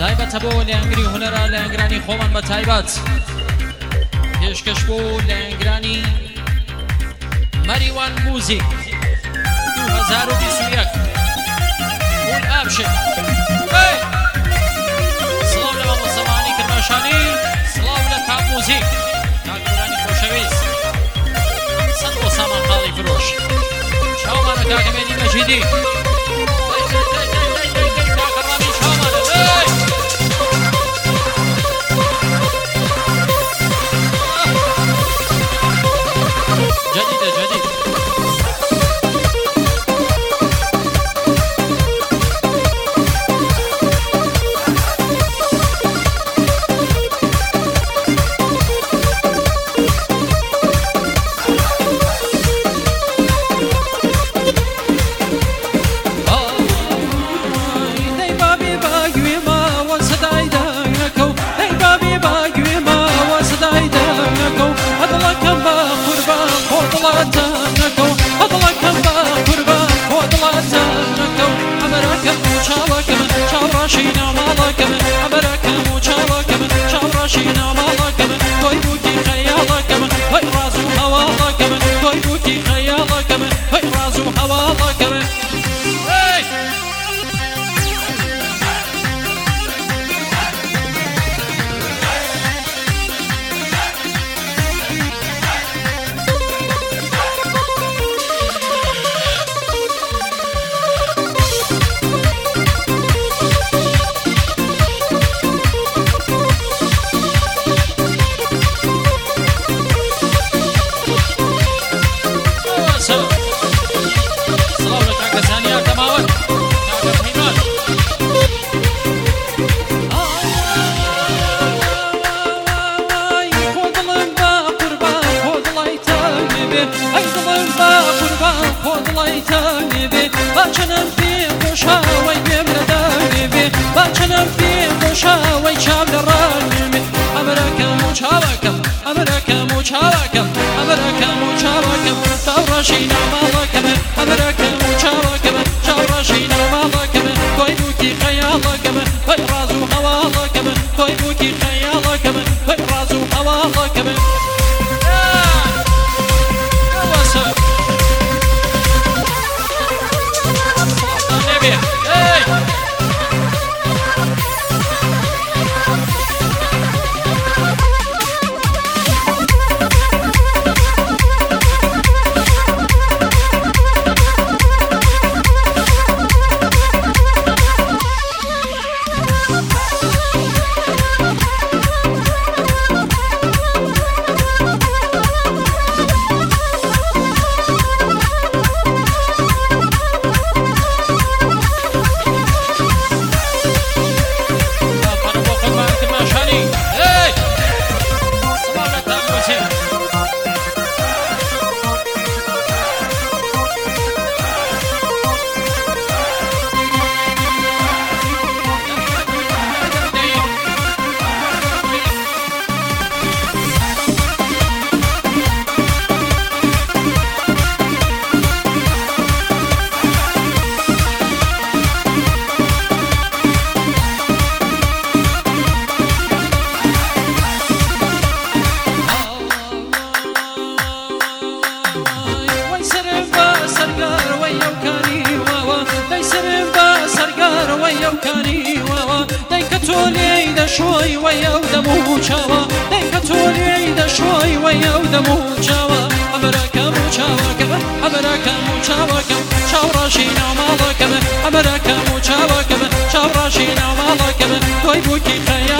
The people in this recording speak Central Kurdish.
تایبەتە بۆ لایەنگری هونەرە لایەنگرانی خۆمان بە تایبەت پێشکەش بۆ لایەنگرانی مەریوان موزیک 2021 بول ئابشێ سڵاو لە مامۆستەمانی کرماشانی سڵاو لە کاک موزیک کاکورانی خۆشەویست سەد بۆ سامان خاڵی فرۆش چاومانە کاکەمێنی مەجیدی کاکەڕانی چاومانە جديدة جديد شوي ويا ودمو شاوا ديك تولي دا شوي ويا ودمو شاوا أمرك مو شاوا كم أمرك مو شاوا كم شاوراشينا مالك كم أمرك مو شاوا كم شاوراشينا مالك كم توي بوكي خيا